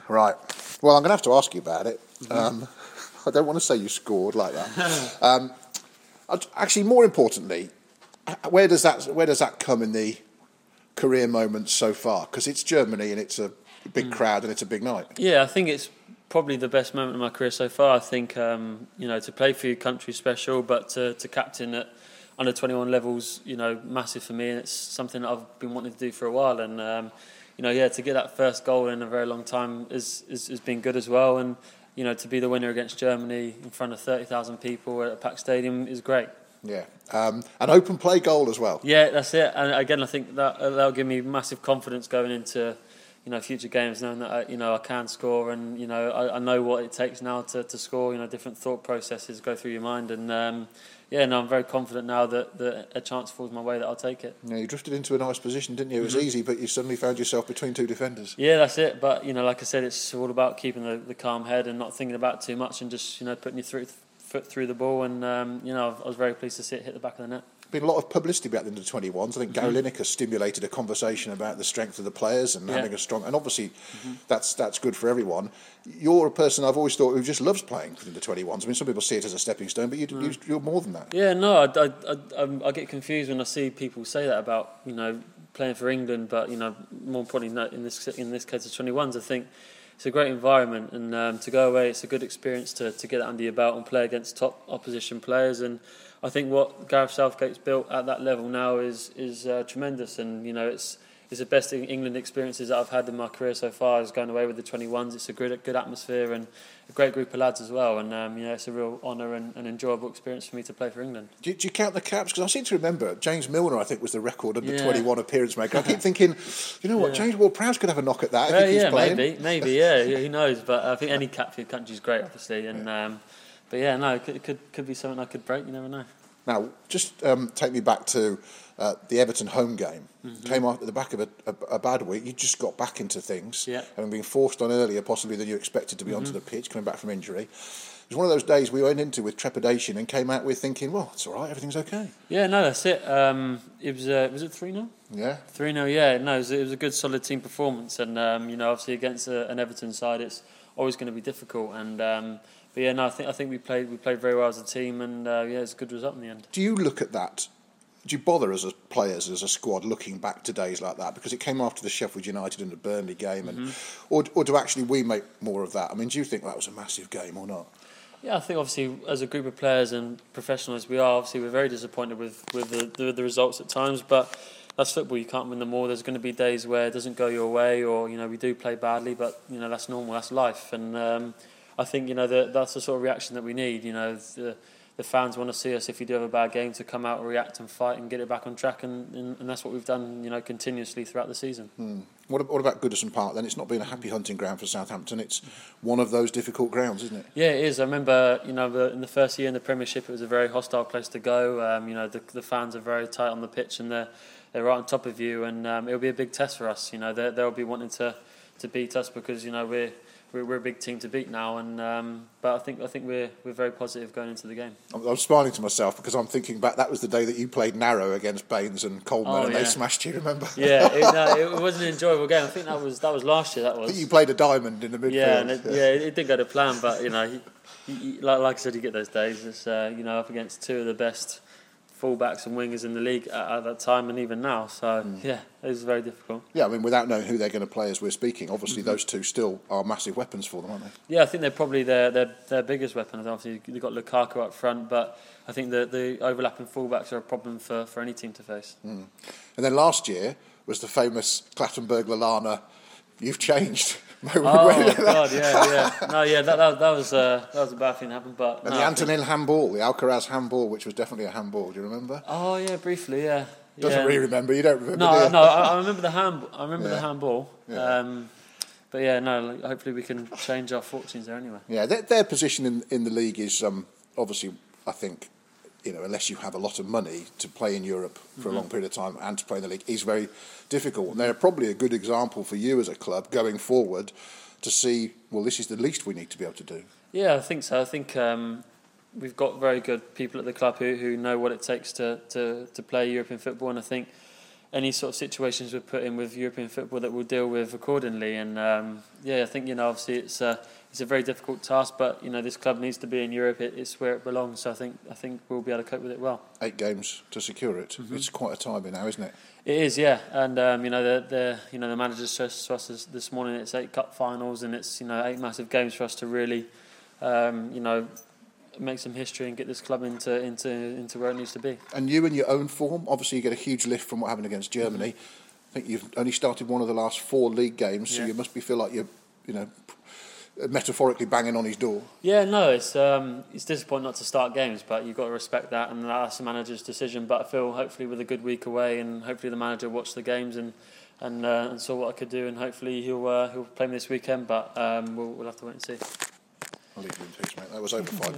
Right. Well, I'm going to have to ask you about it. I don't want to say you scored like that. Actually, more importantly, where does that come in the career moments so far? Because it's Germany and it's a big crowd and it's a big night. Yeah, I think it's probably the best moment of my career so far. I think to play for your country is special, but to captain at under 21 levels, massive for me, and it's something that I've been wanting to do for a while. And to get that first goal in a very long time has been good as well. And to be the winner against Germany in front of 30,000 people at a packed stadium is great. Yeah, an open play goal as well. Yeah, that's it. And again, I think that'll give me massive confidence going into future games, knowing that I can score, and I know what it takes now to score. Different thought processes go through your mind, and I'm very confident now that a chance falls my way that I'll take it. Yeah, you drifted into a nice position, didn't you? It was easy, but you suddenly found yourself between two defenders. Yeah, that's it. But like I said, it's all about keeping the calm head and not thinking about it too much, and just putting your foot through the ball. And I was very pleased to see it hit the back of the net. Been a lot of publicity about the under-21s. I think Gary Lineker stimulated a conversation about the strength of the players and having a strong... And obviously, that's good for everyone. You're a person I've always thought who just loves playing for the 21s. I mean, some people see it as a stepping stone, but you're more than that. Yeah, no, I get confused when I see people say that about playing for England, but more importantly, in this case, the 21s. I think it's a great environment, and to go away, it's a good experience to get that under your belt and play against top opposition players. And I think what Gareth Southgate's built at that level now is tremendous, and it's the best England experiences that I've had in my career so far. Is going away with the 21s. It's a good atmosphere and a great group of lads as well, and it's a real honour and enjoyable experience for me to play for England. Do you count the caps? Because I seem to remember James Milner, I think, was the record under 21 appearance maker. I keep thinking, James Ward-Prowse could have a knock at that if he keeps playing. maybe, who knows? But I think any cap for your country is great, obviously, and. But it could be something I could break. You never know. Now, just take me back to the Everton home game. Came off at the back of a bad week. You just got back into things, having been forced on earlier, possibly than you expected to be onto the pitch, coming back from injury. It was one of those days we went into with trepidation and came out with thinking, well, it's all right, everything's okay. Yeah, no, that's it. It was it 3-0? Yeah. 3-0, yeah. No, it was a good, solid team performance, and obviously against an Everton side, it's always going to be difficult, and. But yeah, no, I think we played very well as a team, and it's a good result in the end. Do you look at that? Do you bother as players, as a squad, looking back to days like that? Because it came after the Sheffield United and the Burnley game, and or do actually we make more of that? I mean, do you think that was a massive game or not? Yeah, I think obviously as a group of players and professionals we are, obviously we're very disappointed with the results at times, but that's football, you can't win them all. There's going to be days where it doesn't go your way, or we do play badly, but that's normal, that's life, and I think that's the sort of reaction that we need. The fans want to see us, if you do have a bad game, to come out and react and fight and get it back on track, and that's what we've done continuously throughout the season. What about Goodison Park then? It's not been a happy hunting ground for Southampton. It's one of those difficult grounds, isn't it? Yeah, it is. I remember in the first year in the Premiership it was a very hostile place to go. The fans are very tight on the pitch, and they're right on top of you, and it'll be a big test for us. They'll be wanting to beat us because we're a big team to beat now, and but I think we're very positive going into the game. I'm smiling to myself because I'm thinking back. That was the day that you played narrow against Baines and Coleman, and they smashed you. Remember? Yeah, it was an enjoyable game. I think that was last year. I think you played a diamond in the midfield. Yeah, and it didn't go to plan, but like I said, you get those days. It's up against two of the best fullbacks and wingers in the league at that time, and even now. So it was very difficult. Yeah, I mean, without knowing who they're going to play as we're speaking, obviously those two still are massive weapons for them, aren't they? Yeah, I think they're probably their biggest weapon. Obviously, they've got Lukaku up front, but I think the overlapping fullbacks are a problem for any team to face. And then last year was the famous Clattenburg-Lallana, you've changed moment. Oh God, yeah. No, yeah, that was a bad thing to happen. But and the Antonin handball, the Alcaraz handball, which was definitely a handball. Do you remember? Oh yeah, briefly, yeah. Doesn't really remember. You don't remember? No, do you? no. I remember the hand. I remember the handball. Yeah. But yeah, no. Hopefully, we can change our fortunes there anyway. Yeah, their position in the league is obviously, I think, unless you have a lot of money to play in Europe for a long period of time and to play in the league, is very difficult. And they're probably a good example for you as a club going forward to see, well, this is the least we need to be able to do. Yeah, I think so. I think we've got very good people at the club who know what it takes to play European football, and I think any sort of situations we're put in with European football that we'll deal with accordingly. And I think obviously it's a very difficult task, but this club needs to be in Europe. It's where it belongs. So I think we'll be able to cope with it well. 8 games to secure it. Mm-hmm. It's quite a timing now, isn't it? It is, yeah. And the manager stressed to us this morning it's 8 cup finals and it's 8 massive games for us to really make some history and get this club into where it needs to be. And you in your own form, obviously you get a huge lift from what happened against Germany. I think you've only started one of the last 4 league games, so you must feel like you're metaphorically banging on his door. Yeah, no, it's disappointing not to start games, but you've got to respect that, and that's the manager's decision. But I feel hopefully with a good week away, and hopefully the manager watched the games and saw what I could do, and hopefully he'll play me this weekend. But we'll have to wait and see. I'll leave you in peace, mate. That was over 5 minutes.